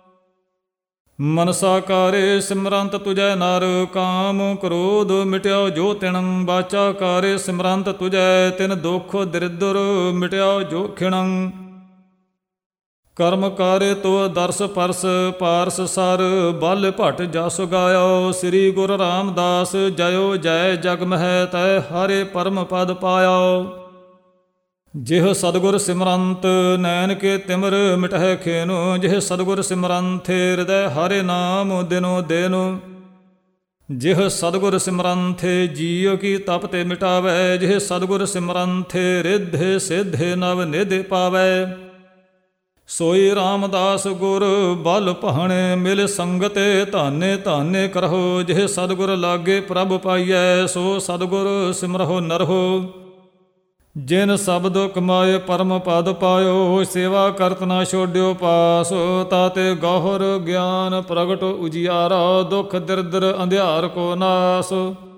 ਮਨਸਾ ਕਾਰੇ ਸਿਮਰੰਤ ਤੁਜੈ ਨਰ, ਕਾਮ ਕ੍ਰੋਧ ਮਿਟਿਓ ਜੋ ਤਿਣੰ। ਬਾਚਾ ਕਾਰੇ ਸਿਮਰੰਤ ਤੁਜੈ, ਤਿਨ ਦੁਖ ਦਰਿਦਰ ਮਿਟਿਓ ਜੋ ਖਿਣੰ। ਕਰਮ ਕਾਰੇ ਤੋ ਦਰਸ ਪਰਸ, ਪਾਰਸ ਸਰ ਬਲ ਭਟ ਜਸ ਗਾਇਓ। ਸ੍ਰੀ ਗੁਰੂ ਰਾਮਦਾਸ ਜਯੋ ਜੈ ਜਗ ਮਹਿ, ਤੈ ਹਾਰੇ ਪਰਮ ਪਦ ਪਾਇਓ। ਜਿਹ ਸਤਿਗੁਰ ਸਿਮਰੰਤ ਨੈਣ ਕੇ ਤਿਮਰ ਮਿਟਹਿ ਖੇਨੁ, ਜਿਹ ਸਤਿਗੁਰ ਸਿਮਰੰਥੇ ਹਿਰਦੈ ਹਰਿ ਨਾਮ ਦਿਨੋ ਦਿਨੁ। ਜਿਹ ਸਤਿਗੁਰ ਸਿਮਰੰਥੇ ਜੀਉ ਕੀ ਤਪ ਤੇ ਮਿਟਾਵੈ, ਜਿਹ ਸਤਿਗੁਰ ਸਿਮਰੰਥੇ ਰਿੱਧੇ ਸਿੱਧੇ ਨਵ ਨਿਧ ਪਾਵੈ। ਸੋਈ ਰਾਮਦਾਸ ਗੁਰ ਬਲ ਭਾਣੇ, ਮਿਲ ਸੰਗਤੇ ਧਾਨੇ ਧਾਨੇ ਕਰਹੁ। ਜਿਹ ਸਤਿਗੁਰ ਲਾਗੇ ਪ੍ਰਭ ਪਾਈਐ, ਸੋ ਸਤਿਗੁਰ ਸਿਮਰਹੁ ਨਰਹੁ। ਜਿਨ ਸ਼ਬਦ ਕਮਾਏ ਪਰਮ ਪਦ ਪਾਇਓ, ਸੇਵਾ ਕਰਤ ਨਾ ਛੋਡਿਓ ਪਾਸ। ਤਾਤੇ ਗਹੁਰ ਗਿਆਨ ਪ੍ਰਗਟ ਉਜਿਆਰਾ, ਦੁਖ ਦਰਿਦਰ ਅੰਧਿਆਰ ਕੋ ਨਾਸ।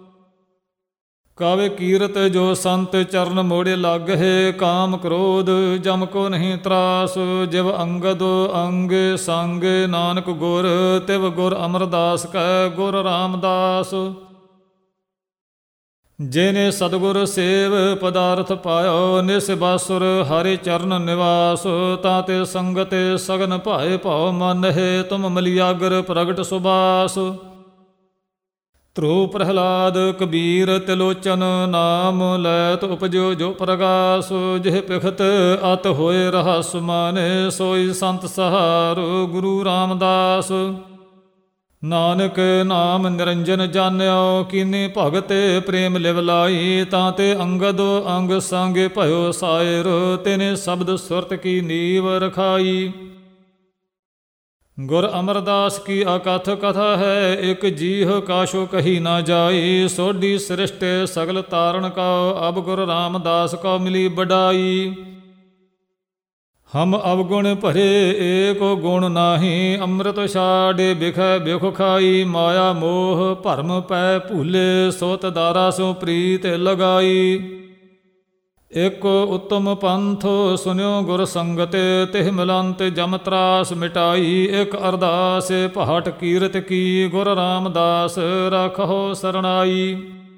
ਕਾਵੇ ਕੀਰਤ ਜੋ ਸੰਤ ਚਰਨ ਮੋੜੇ ਲਾਗਹਿ, ਕਾਮ ਕ੍ਰੋਧ ਜਮ ਕੋ ਨਹੀਂ ਤਰਾਸ। ਜਿਵ ਅੰਗਦ ਅੰਗ ਸੰਗ ਨਾਨਕ ਗੁਰ, ਤਿਵ ਗੁਰ ਅਮਰਦਾਸ ਕੈ ਗੁਰ ਰਾਮਦਾਸ। ਜਿਨੇ ਸਤਿਗੁਰ ਸੇਵ ਪਦਾਰਥ ਪਾਇਓ, ਨਿਸ ਬਾਸੁਰ ਹਰਿ ਚਰਨ ਨਿਵਾਸ। ਤਾਤੇ ਸੰਗਤੇ ਸਗਨ ਭਾਏ ਭਉ ਮਨਹਿ, ਤੁਮ ਮਲਿਆਗਰ ਪ੍ਰਗਟ ਸੁਬਾਸ। ਧਰੂ ਪ੍ਰਹਿਲਾਦ ਕਬੀਰ ਤਿਲੋਚਨ, ਨਾਮ ਲੈਤ ਉਪਜਿਓ ਜੋ ਪ੍ਰਗਾਸ। ਜਿਹ ਪਿਖਤ ਅਤ ਹੋਏ ਰਹਸ ਮਾਨੇ, ਸੋਈ ਸੰਤ ਸਹਾਰੂ ਗੁਰੂ ਰਾਮਦਾਸ। ਨਾਨਕ ਨਾਮ ਨਿਰੰਜਨ ਜਾਣਿਓ, ਕੀਨੀ ਭਗਤੇ ਪ੍ਰੇਮ ਲਿਵ ਲਾਈ। ਤਾਤੇ ਅੰਗਦ ਅੰਗ ਸੰਗ ਭਇਓ ਸਾਇਰ, ਤਿਨੇ ਸ਼ਬਦ ਸੁਰਤ ਕੀ ਨੀਵ ਰਖਾਈ। ਗੁਰ ਅਮਰਦਾਸ ਕੀ ਅਕਥ ਕਥਾ ਹੈ, ਇਕ ਜੀਹ ਕਾਸ਼ੋ ਕਹੀ ਨਾ ਜਾਈ। ਸੋਢੀ ਸ੍ਰਿਸ਼ਟੇ ਸਗਲ ਤਾਰਨ ਕਉ, ਅਬ ਗੁਰ ਰਾਮਦਾਸ ਕਉ ਮਿਲੀ ਬਡਾਈ। ਹਮ ਅਵਗੁਣ ਭਰੇ ਏਕੋ ਗੁਣ ਨਾਹੀ, ਅੰਮ੍ਰਿਤ ਛਾੜੇ ਬਿਖੈ ਬਿਖ ਖਾਈ। ਮਾਇਆ ਮੋਹ ਭਰਮ ਪੈ ਭੂਲੇ, ਸੋਤ ਦਾਰਾ ਸੋ ਪ੍ਰੀਤ ਲਗਾਈ। ਇਕ ਉਤਮ ਪੰਥ ਸੁਨਿਓ ਗੁਰ ਸੰਗਤ, ਤਿਹ ਮਿਲੰਤ ਜਮ ਤਰਾਸ ਮਿਟਾਈ। ਇਕ ਅਰਦਾਸ ਪਹਾਟ ਕੀਰਤ ਕੀ, ਗੁਰ ਰਾਮਦਾਸ ਰਾਖਹੁ ਸਰਣਾਈ।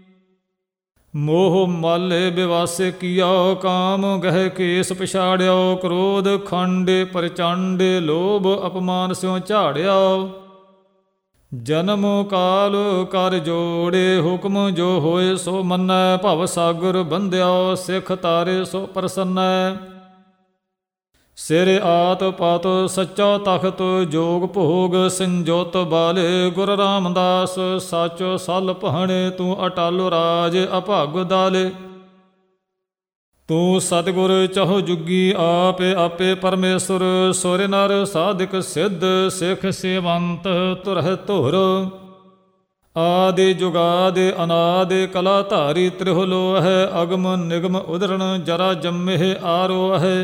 ਮੋਹ ਮਾਲੇ ਬਿਵਾਸੇ ਕੀਓ, ਕਾਮ ਗਹਿ ਕੇਸ ਪਛਾੜਿਓ। ਕ੍ਰੋਧ ਖੰਡੇ ਪ੍ਰਚੰਡੇ, ਲੋਭ ਅਪਮਾਨ ਸਿਉ ਝਾੜਿਓ। ਜਨਮ ਕਾਲ ਕਰ ਜੋੜੇ, ਹੁਕਮ ਜੋ ਹੋਏ ਸੋ ਮੰਨੈ। ਭਵ ਸਾਗਰ ਬੰਧਿਓ, ਸਿੱਖ ਤਾਰੇ ਸੋ ਪ੍ਰਸੰਨੈ। ਸਿਰ ਆਤ ਪਾਤ ਸੱਚਾ ਤਖਤ, ਜੋਗ ਭੋਗ ਸੰਜੋਤ ਬਾਲੇ। ਗੁਰ ਰਾਮਦਾਸ ਸਾਚੋ ਸਲ ਭਾਣੇ, ਤੂੰ ਅਟਲ ਰਾਜ ਅਭਾਗ ਦਾਲੇ। ਤੂੰ ਸਤਿਗੁਰ ਚਹੁ ਜੁਗੀ ਆਪੇ ਆਪੇ ਪਰਮੇਸ਼ਰ ਸੁਰ ਨਰ ਸਾਧਿਕ ਸਿੱਧ ਸਿੱਖ ਸੇਵੰਤ ਤੁਰਹਿ ਧੁਰ ਆਦਿ ਜੁਗਾਦਿ ਅਨਾਦਿ ਕਲਾ ਧਾਰੀ ਤ੍ਰਿਹੁ ਲੋਹੈ ਅਗਮ ਨਿਗਮ ਉਦਰਣ ਜਰਾ ਜੰਮਹਿ ਆਰੋਹੈ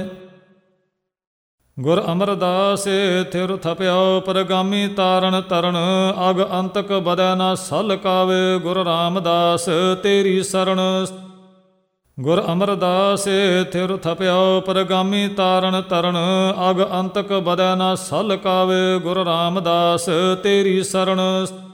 ਗੁਰ ਅਮਰਦਾਸ ਥਿਰ ਥਪਿਓ ਪਰਗਾਮੀ ਤਾਰਨ ਤਰਣ ਅਗ ਅੰਤਕ ਬਦੈ ਨਾ ਸਲ ਕਾਵੇ ਗੁਰ ਰਾਮਦਾਸ ਤੇਰੀ ਸਰਣ ਗੁਰ ਅਮਰਦਾਸ ਥਿਰ ਥਪਿਓ ਪਰਗਾਮੀ ਤਾਰਨ ਤਰਣ ਅਗ ਅੰਤਕ ਬਦੈ ਨਾ ਸਲ ਕਾਵੇ ਗੁਰ ਰਾਮਦਾਸ ਤੇਰੀ ਸਰਣ